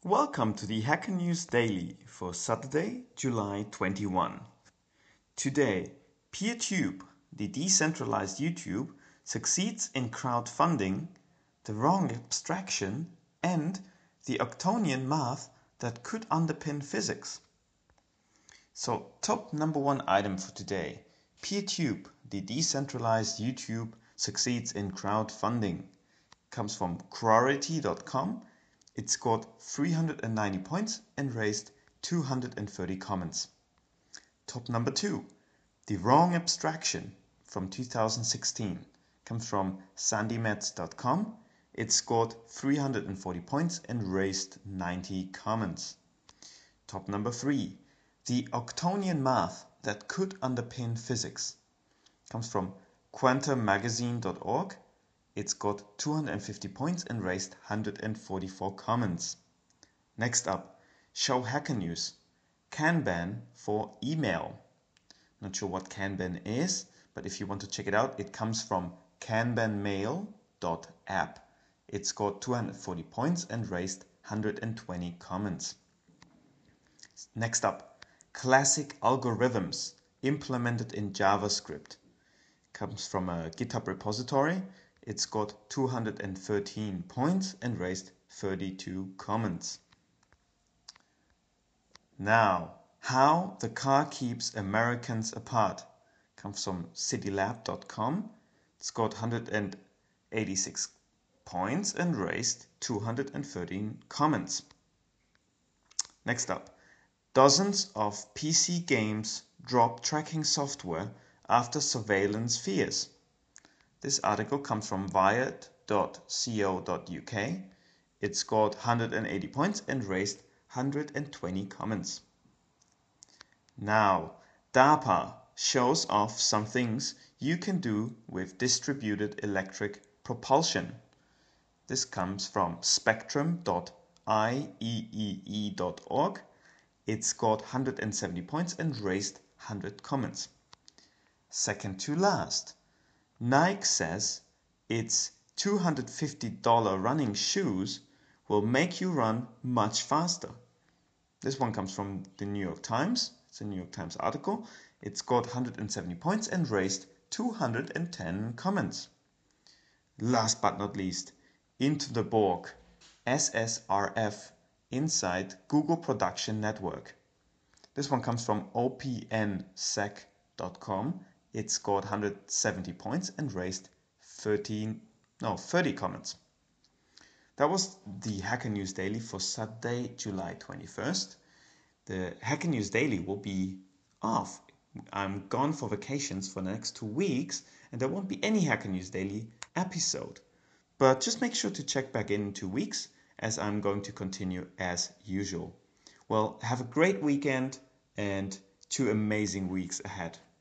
Welcome to the Hacker News Daily for Saturday, July 21. Today, PeerTube, the decentralized YouTube, succeeds in crowdfunding, the wrong abstraction, and the Octonian math that could underpin physics. So, top number one item for today. PeerTube, the decentralized YouTube, succeeds in crowdfunding. Comes from Quority.com. It scored 390 points and raised 230 comments. Top number two, The Wrong Abstraction from 2016 comes from SandyMets.com. It scored 340 points and raised 90 comments. Top number three, The Octonian math that could underpin physics comes from QuantumMagazine.org. It's got 250 points and raised 144 comments. Next up, Show Hacker News. Kanban for email. Not sure what Kanban is, but if you want to check it out, it comes from kanbanmail.app. It scored 240 points and raised 120 comments. Next up, Classic Algorithms implemented in JavaScript. Comes from a GitHub repository. It's got 213 points and raised 32 comments. Now, How the Car Keeps Americans Apart comes from citylab.com. It's got 186 points and raised 213 comments. Next up, dozens of PC games drop tracking software after surveillance fears. This article comes from wired.co.uk. It scored 180 points and raised 120 comments. Now, DARPA shows off some things you can do with distributed electric propulsion. This comes from spectrum.ieee.org. It scored 170 points and raised 100 comments. Second to last, Nike says its $250 running shoes will make you run much faster. This one comes from the New York Times. It's a New York Times article. It scored 170 points and raised 210 comments. Last but not least, Into the Borg, SSRF, inside Google Production Network. This one comes from opnsec.com. It scored 170 points and raised 30 comments. That was the Hacker News Daily for Saturday, July 21st. The Hacker News Daily will be off. I'm gone for vacations for the next 2 weeks, and there won't be any Hacker News Daily episode. But just make sure to check back in 2 weeks, as I'm going to continue as usual. Well, have a great weekend and 2 amazing weeks ahead.